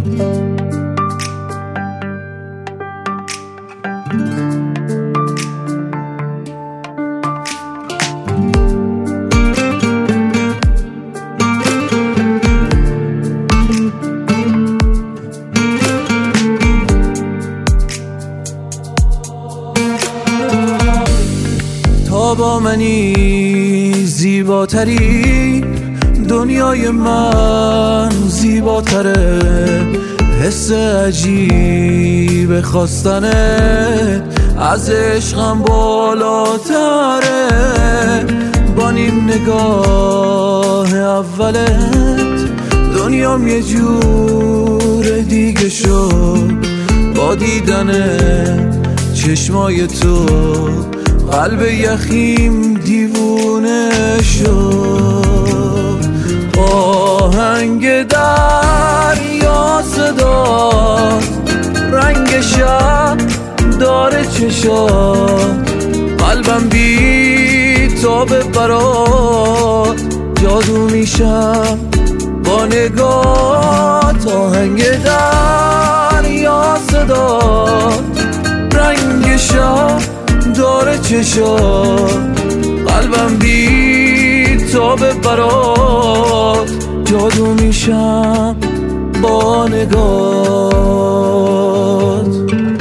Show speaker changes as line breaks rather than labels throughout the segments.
تا با منی زیباتری، دنیای من زیباتره. حس عجیب خواستنت از عشقم بالاتره. با نیم نگاه اولت دنیام یه جور دیگه شد. با دیدن چشمای تو قلب یخیم دیوونه شد. آهنگ دریا صدات، رنگ شب داره چشات. قلبم بی تاب برات جادو میشم با نگات. آهنگ دریا صدات، رنگ شب داره چشات. قلبم بی تاب برات جادو میشم با نگات.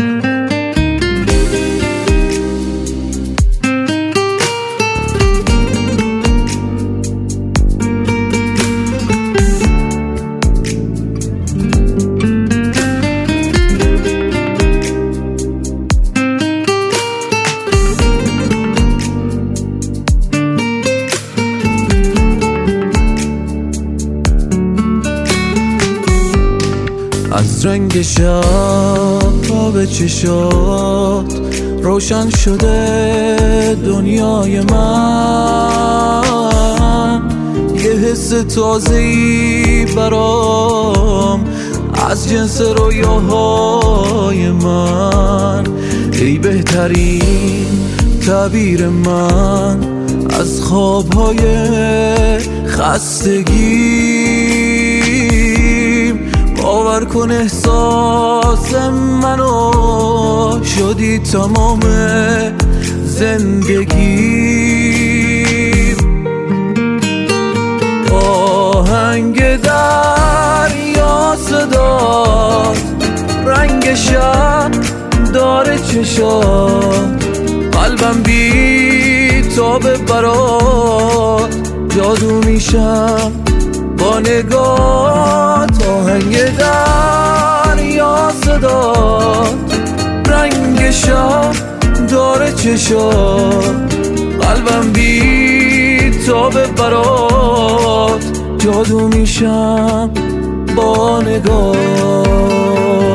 از رنگ شب تا به چشات روشن شده دنیای من. یه حس تازه‌ای برام از جنس رویاهای من. ای بهترین تعبیر من از خوابهای خستگی. باور کن احساس منو شدی تمام زندگی. آهنگ دریا صدات، رنگ شب داره چشات. قلبم بی تاب برات جادو میشم با نگات. آهنگ دریا صدات، رنگ شب داره چشات. قلبم بی تاب برات جادو میشم با نگات.